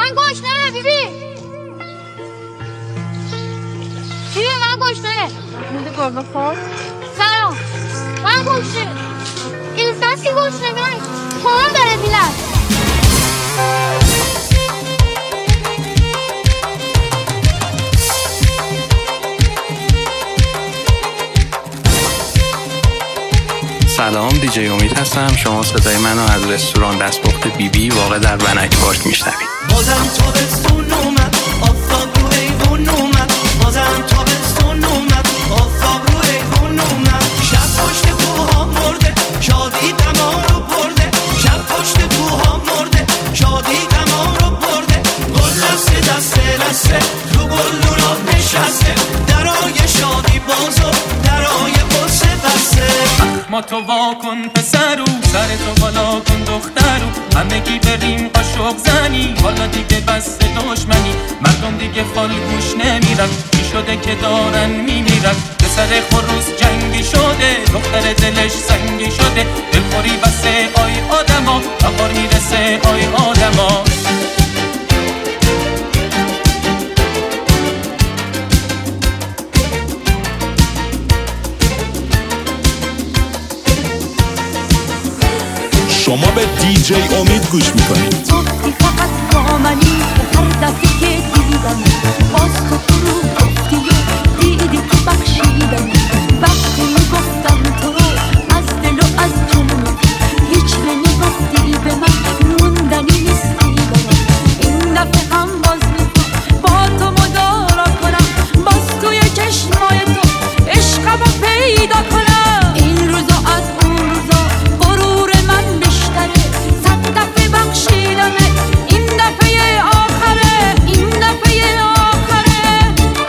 من گشنه بیبی من گشنه سلام من گشنه این دستی گشنه من خواهم داره میلد سلام، دیجی امید هستم. شما صدای منو از رستوران دستپخت بیبی واقع در بنک پارک میشنوید. بازم تابستون اومد، آفتاب رو ایوون اومد. بازم تابستون اومد، آفتاب رو ایوون اومد. شب پشت کوها مرده، شادی دما رو برده. شب پشت کوها مرده، شادی دما رو برده. گل دسته دسته دسته رو گلدونا نشسته. درای شادی بازو، درای قصه بسته. ما تو واکن پسرو، سر تو بالا کن دخترو. همگی بریم قاشق زنی، حالا دیگه بس دشمنی. مردم دیگه فالگوش نمیرن، چی شده که دارن میمیرن. پسر خروس جنگی شده، دختر دلش سنگی شده. دلخوری بسه آی آدما، بهار میرسه آی آدما. شما به دیجی امید گوش میکنید. گفتی فقط با منی، هر دفعه که دیدم باز تو رو گفتی و دیدی که بخشیدم. وقتی میگفتم تو رو از دل و از جون، هیچ نمیگفتی به من، موندنی نیستی برام. این دفعه هم باز میخوام با تو مدارا کنم، باز توی چشمای تو عشقمو پیدا کنم. این روزا از اون روزا غرور من بیشتره، صد دفعه بخشیدمه، این دفعه آخره، این دفعه آخره.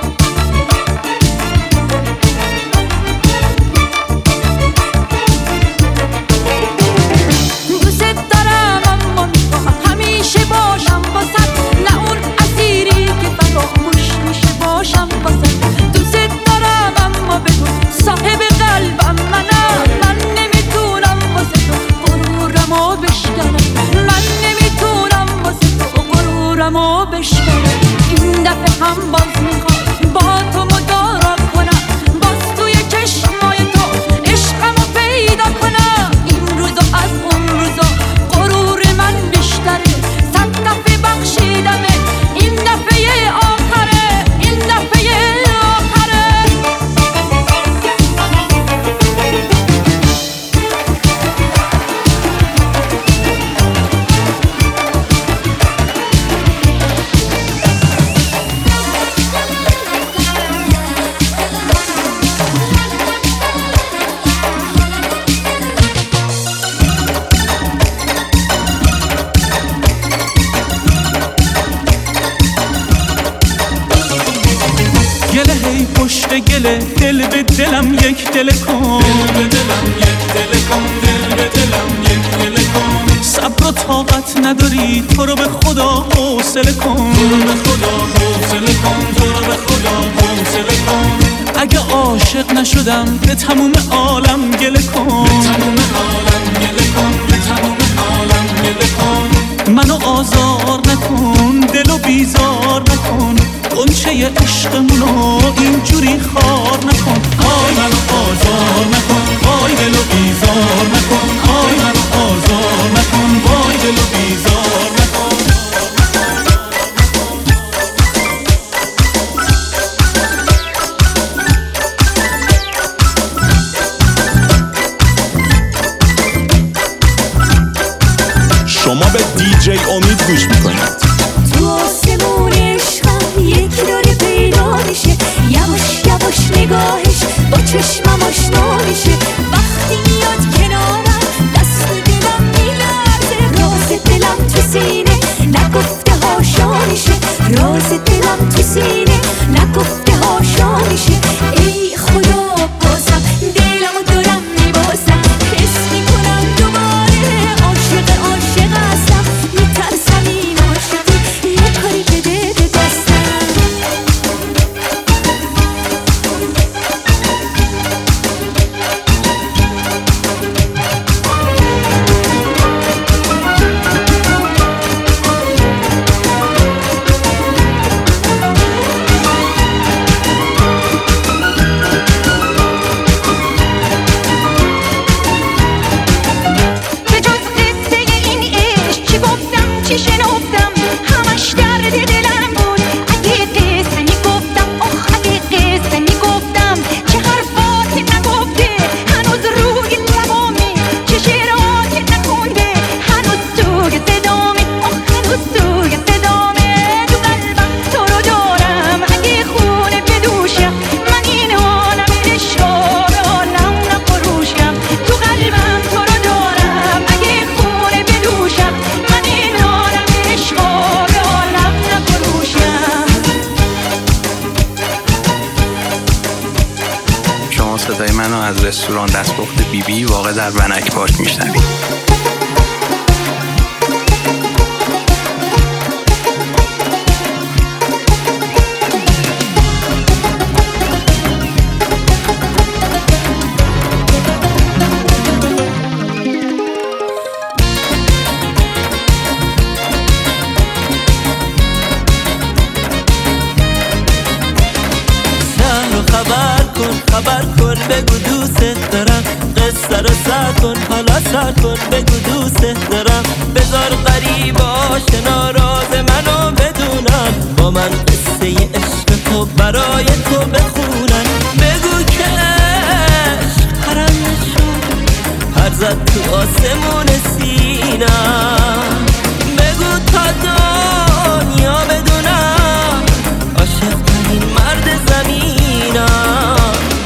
دوست دارم اما میخوام همیشه باشم باسد، نه اون اسیری که فراموش میشه باشم باسد. دوست دارم اما بگو صاحب قلبم منم، من نمیتونم واسه تو غرورمو بشکنم. من نمیتونم واسه تو غرورمو بشکنم. این دفعه هم باز میخوام با تو مدارا کنم، باز توی چشمای تو عشقمو پیدا کنم. این روزا از اون روزا غرور من بیشتره، صد دفعه بخشیدمه، این دفعه آخره، این دفعه آخره. گله هی پشت گله، دل به دلم یک دل کن. دل به دلم یک دل کن، دل به دلم یک دل کن. صبر و طاقت نداری، تو رو به خدا حوصله کن. تو رو به خدا حوصله کن، تو رو به خدا حوصله کن. اگه عاشق نشدم به تموم عالم گله کن. به تموم عالم گله کن، به تموم عالم گله کن. منو آزار نکن، دلو بیزار نکن. قنچه عشقمونو اینجوری خار نکن. آی منو آزار نکن، آی دلو بیزار نکن. آی منو آزار نکن، وای دلو بیزار نکن. شما به دیجی امید گوش میکنید. تو آسمون عشقم یکی داره پیدا میشه، یواش یواش نگاهش با چشمم آشنا میشه. وقتی میاد کنارم دست دلم میلرزه، راز دلم تو سینه نگفته هاشا میشه. راز دلم تو سینه نگفته هاشا میشه. ای خدا بازم دلمو دارم میبازم، حس میکنم دوباره عاشق عاشق هستم. میترسم این عاشقی یه کاری بده به دستم. رستوران دستپخت بیبی واقع در ونک پارک میشنوید. خبر کن بگو دوست دارم، قصه رو سر کن حالا سر کن بگو دوست دارم، بذار غریب آشنا راز منو بدونم، با من قصه عشق تو برای تو بخونم، بگو که عشق حرم شد پر زد تو آسمون سینم، بگو تا دنیا بدونم عاشق ترین مرد زمینم،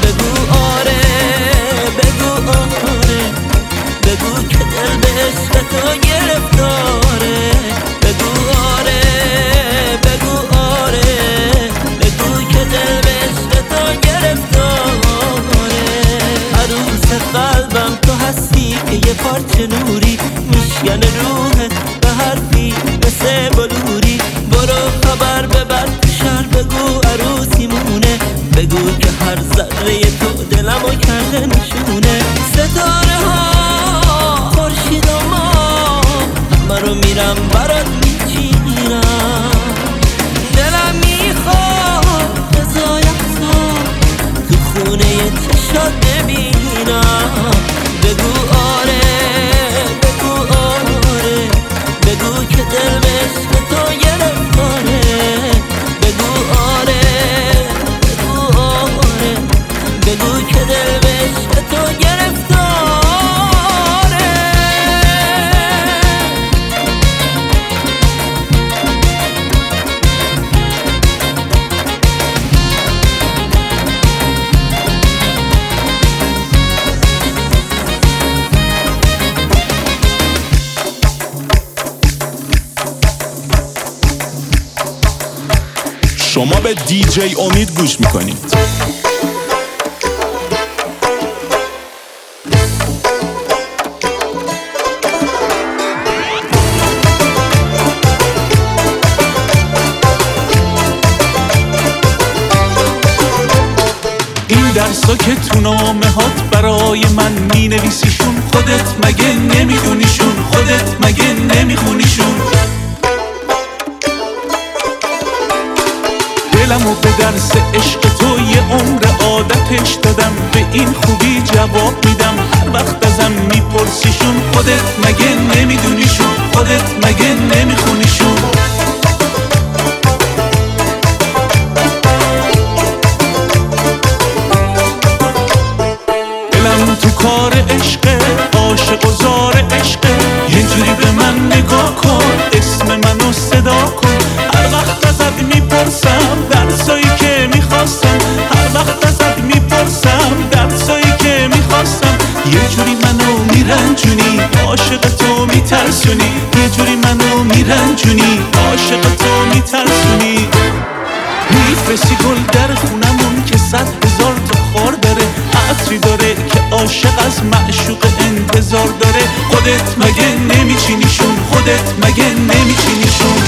بگو که دل به عشق تو گرفتاره، بگو آره بگو آره، بگو که دل به عشق تو گرفتاره، عروس قلبم تو هستی که یه پارچه نوری میشکنه روحت به حرفی مثل بلوری، برو خبر ببر تو شهر بگو عروسی مونه، بگو که هر ذره تو دلمو کرده نشونه، ستاره ها خورشید و ما من رو میرم برات میچینم، دلم میخواد بزایم تو خونه چشات ببینم، بگو آره بگو آره، بگو که دل به عشق تو گرفتاره، بگو آره بگو آره، بگو که دل به عشق تو گرفتاره. شما به دیجی امید گوش میکنید. این درسا که تو نامه هات برای من مینویسیشون، خودت مگه نمیخونیشون؟ خودت مگه نمیخونیشون؟ دلمو به درس عشق تو یه عمر عادتش دادم، به این خوبی جواب میدم هر وقت ازم میپرسیشون، خودت مگه نمیدونیشون؟ خودت مگه نمیخونیشون؟ دلم تو کار عشقه، عاشق و زار عشقه، یه جوری به من نگاه کن، اسم منو صدا کن، هر وقت ازت میپرسم درسایی که میخواستم، هر وقت ازت میپرسم درسایی که میخواستم، یه جوری منو میرنجونی عاشق تو میترسونی، یه جوری منو میرنجونی عاشق تو میترسونی، میفرستی گل در خونمون که 100,000 تا خار داره، عطری داره که عاشق از معشوق انتظار داره، خودت مگه نمیچینیشون؟ خودت مگه نمیچینیشون؟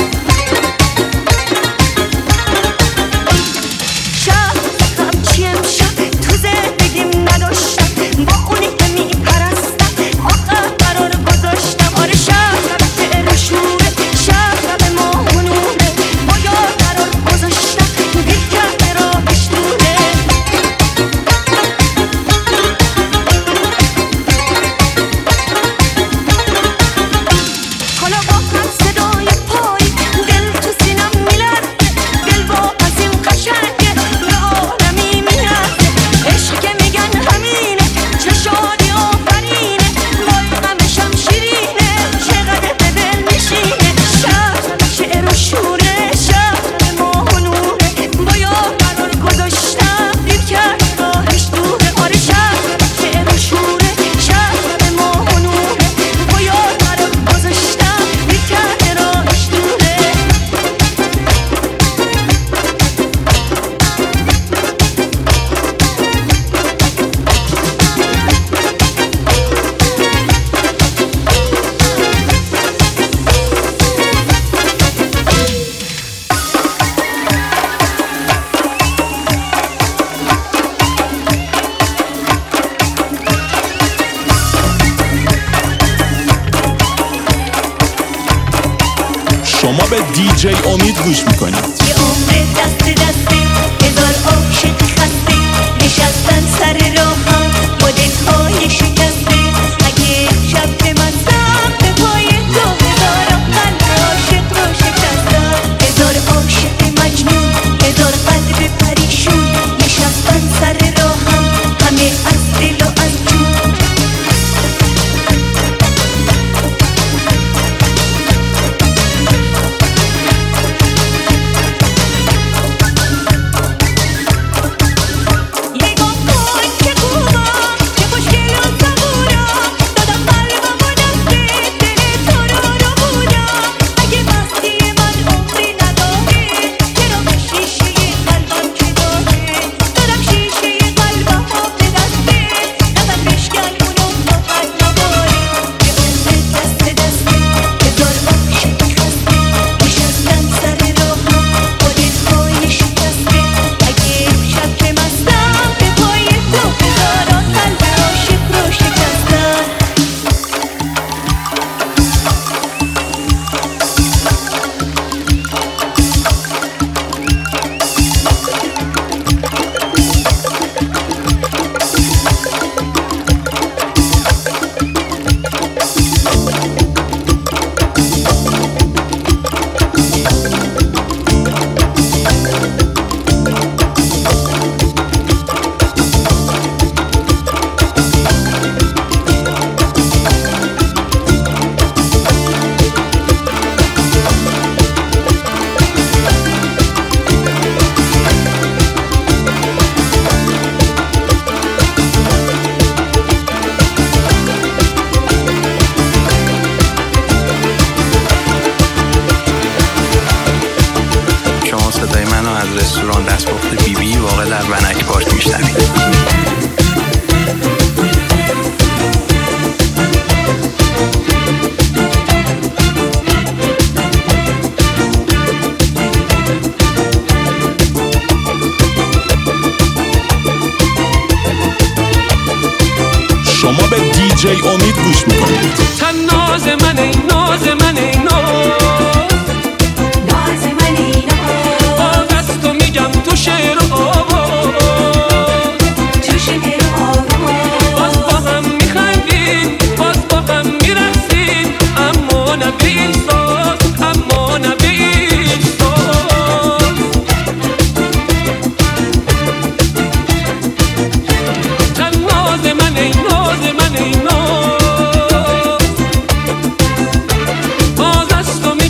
شهر همچی دیجی امید گوش میکنید. یه عمر دست دسته هزار عاشق خسته نشستن سر راهم با دلهای شکسته. اگه شب که مستم به پای تو هزارم قلب عاشق رو شکستم. هزار عاشق مجنون هزار قلب پریشون نشستن سر راهم همه از دل و از جون. از رستوران دستپخت بیبی واقع در ونک پارک میشنوید. شما به دیجی امید گوش میکنید. تن ناز من ای ناز من ای ناز تو شعر و آواز تو شعر و آواز باز با هم میخندیم باز با هم میرقصیم اما نه به این ساز اما نه به این ساز. تن ناز من ای ناز من ای ناز باز از تو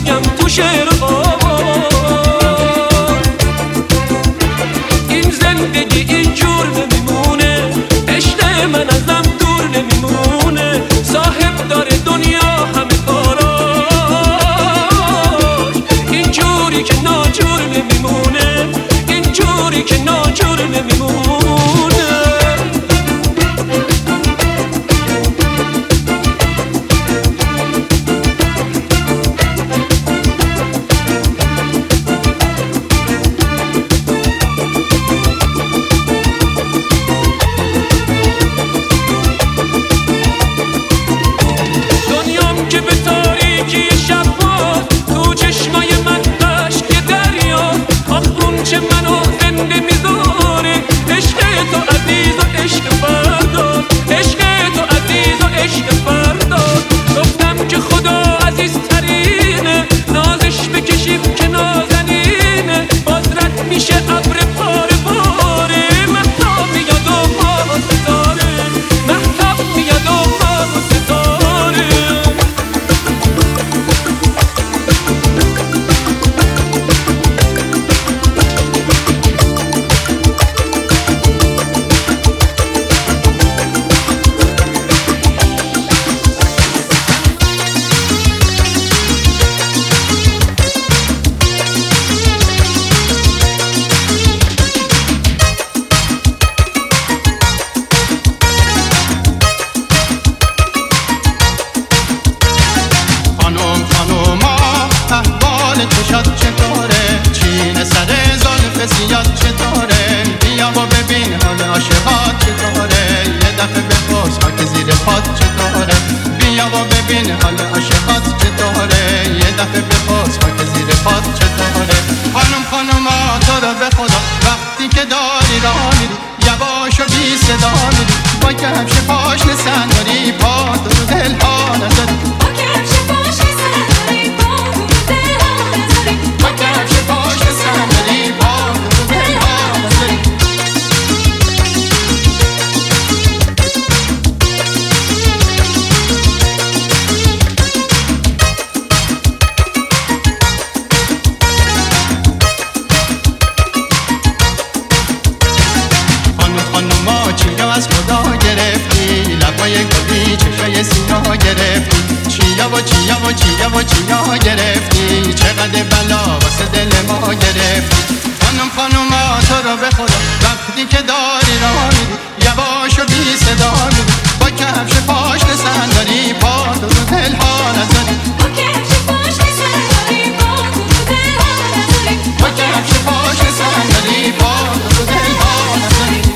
چیا گرفتی چقدر بلا واسه دل ما گرفتی خانوما تو رو به خدا وقتی که داری راه میری یواش و بی صدا میری با کفش پاش صندلی پا تو دل ها نذاری با کفش پاش صندلی پا تو دل ها نذاری با کفش پاش صندلی پا تو دل ها نذاری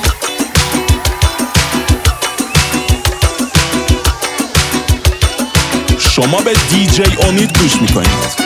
شما به دیجی امید گوش میکنید.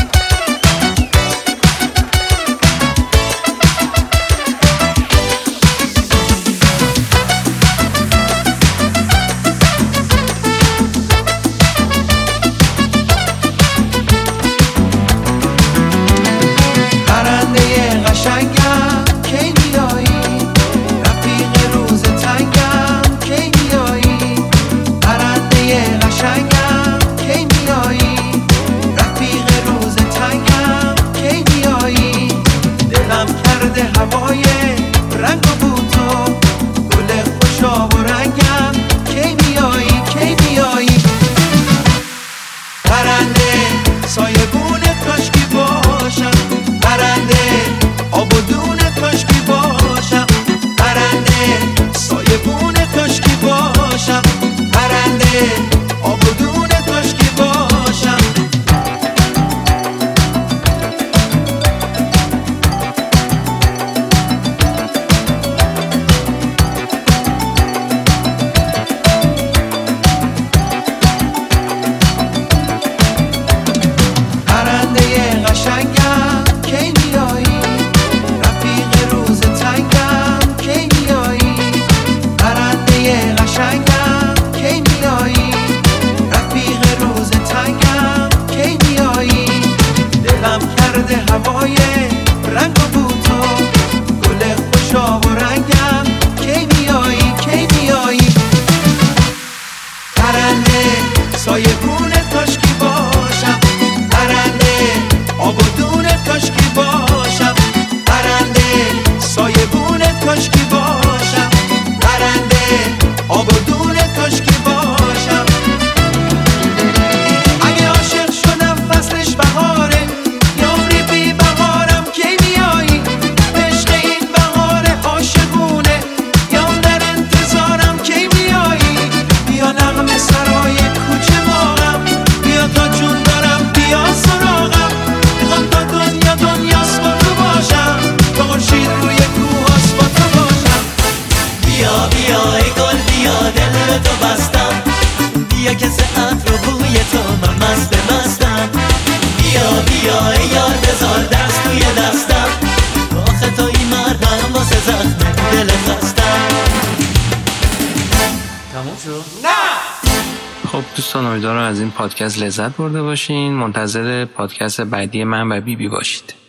خب دوستان امیدوارم از این پادکست لذت برده باشین. منتظر پادکست بعدی من و بیبی باشید.